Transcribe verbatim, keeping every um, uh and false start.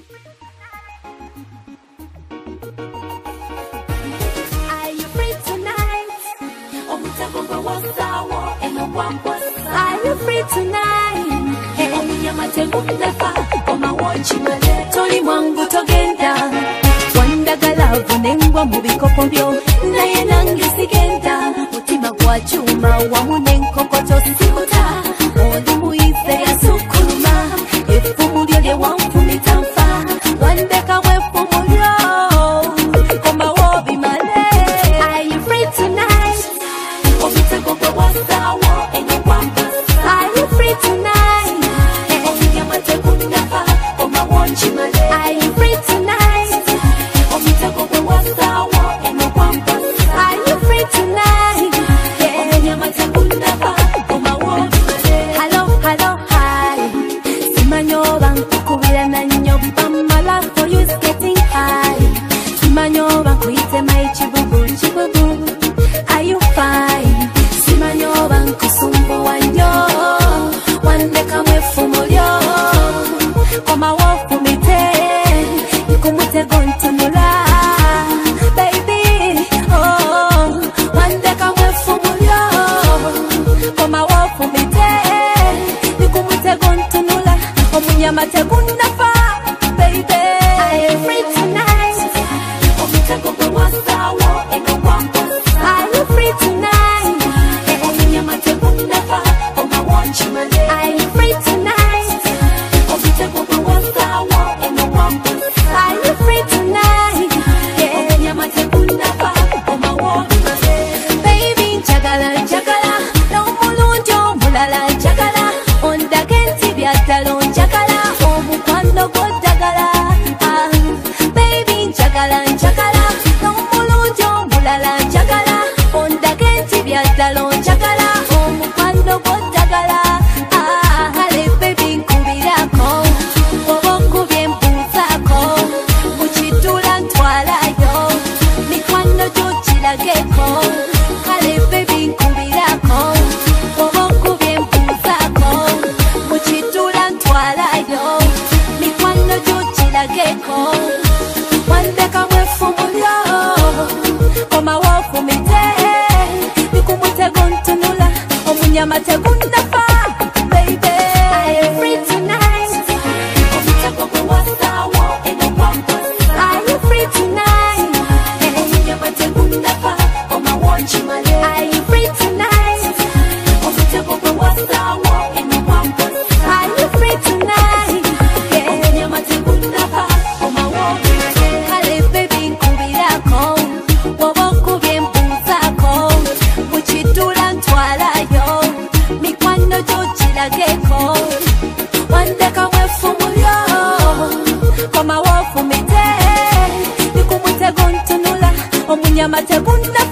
Are you free tonight? Hey, yamategunda koma wochimale toli mwangu togenda wanda galavu nengwa mubikopo mbyo naye nange sigenda mutima gwa chuma wamune nkokoto sikuta oli muize yasukuluma efumu lyo lye wamfumita nfa wandeka wefumu lyo koma wobimale. Are you free tonight? Omitego gwe wasawo enye wamba. Are you free tonight? Omiya mategunda fa koma wonchimale. Are you free tonight? Omitego gwe wasawo enye wamba. Are you free tonight? Omiya mategunda fa koma wonchimale. Hello, hello, hi. Simanyoba nkukubira na nyoba. My love for you is getting high. Simanyoba kuite my chibubu chibubu. Are you fine? Simanyoba nkusumbu wanyo wandeka mwefumu lyo koma wofumite nikumutego ntunula baby oh wandeka mwefumu lyo koma wofumite nikumutego ntunula omunyama tegunnafa baby. Are you free tonight? Omitego gwe wasawo eno wampa. Are you free tonight? Omunyama tegunnafa koma wonchimale. Are you free tonight? Omitego gwe wasawo eno wampa. Are you free tonight? Omunyama tegunnafa koma wonchimale. Baby njagala njagala n'omulungi omulala njagala ondage nti byaddala njagala omukwano gw'oddagala. Ah, baby njagala njagala n'omulungi omulala njagala ondage nti byaddala njagala omukwano gw'oddagala. Ah, kale baby nkubirako oba onkubye mbuuzaako bukiddula ntwalayo mikwano gyo kirageko. Kale baby nkubirako oba onkubye mbuuzaako bukiddula ntwalayo mikwano gyo kirageko. Wandeka mwefumu lyo koma wofumite nikumutego ntunula omunyama tegunnafa baby. Are you free tonight? Omitego gwe wasawo eno wampa. Are you free tonight? Omunyama tegunnafa koma wonchimale. Are you free tonight? Omitego gwe wasawo eno wampa. Are you free tonight? Omunyama tegunnafa koma wonchimale. Kale baby nkubirako oba onkubye mbuuzaako bukiddula ntwalayo mikwano gyo kirageko. Wandeka mwefumu lyo koma wofumite nikumutego ntunula omunyama tegunnafa